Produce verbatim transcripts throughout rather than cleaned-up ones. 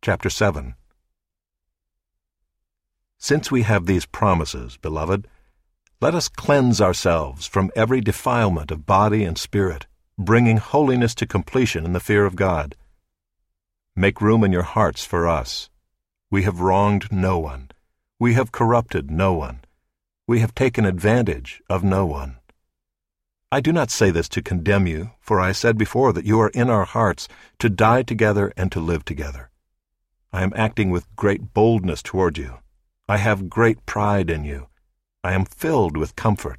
chapter seven. Since we have these promises, beloved, let us cleanse ourselves from every defilement of body and spirit, bringing holiness to completion in the fear of God. Make room in your hearts for us. We have wronged no one. We have corrupted no one. We have taken advantage of no one. I do not say this to condemn you, for I said before that you are in our hearts to die together and to live together. I am acting with great boldness toward you. I have great pride in you. I am filled with comfort.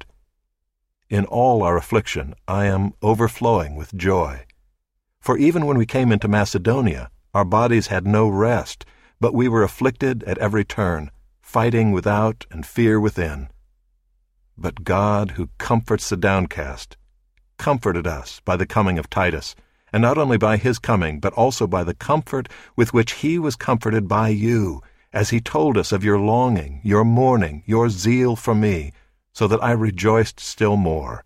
In all our affliction, I am overflowing with joy. For even when we came into Macedonia, our bodies had no rest, but we were afflicted at every turn, fighting without and fear within. But God, who comforts the downcast, comforted us by the coming of Titus, and not only by his coming, but also by the comfort with which he was comforted by you, as he told us of your longing, your mourning, your zeal for me, so that I rejoiced still more.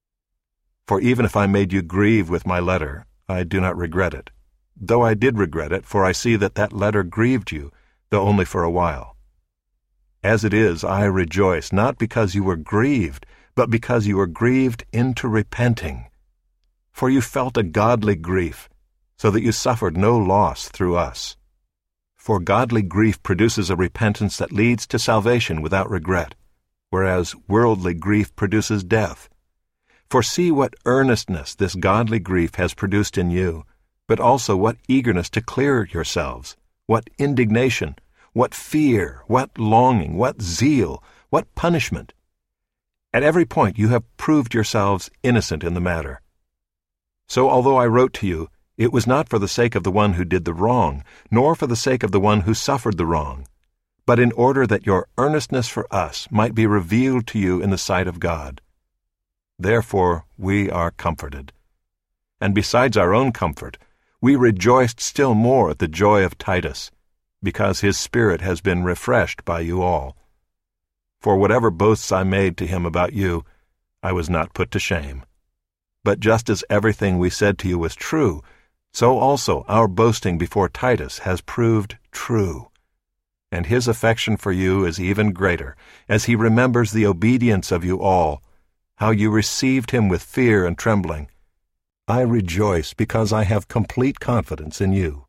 For even if I made you grieve with my letter, I do not regret it, though I did regret it, for I see that that letter grieved you, though only for a while. As it is, I rejoice, not because you were grieved, but because you were grieved into repenting. For you felt a godly grief, so that you suffered no loss through us. For godly grief produces a repentance that leads to salvation without regret, whereas worldly grief produces death. For see what earnestness this godly grief has produced in you, but also what eagerness to clear yourselves, what indignation, what fear, what longing, what zeal, what punishment. At every point you have proved yourselves innocent in the matter. So although I wrote to you, it was not for the sake of the one who did the wrong, nor for the sake of the one who suffered the wrong, but in order that your earnestness for us might be revealed to you in the sight of God. Therefore we are comforted. And besides our own comfort, we rejoiced still more at the joy of Titus, because his spirit has been refreshed by you all. For whatever boasts I made to him about you, I was not put to shame. But just as everything we said to you was true, so also our boasting before Titus has proved true. And his affection for you is even greater, as he remembers the obedience of you all, how you received him with fear and trembling. I rejoice because I have complete confidence in you.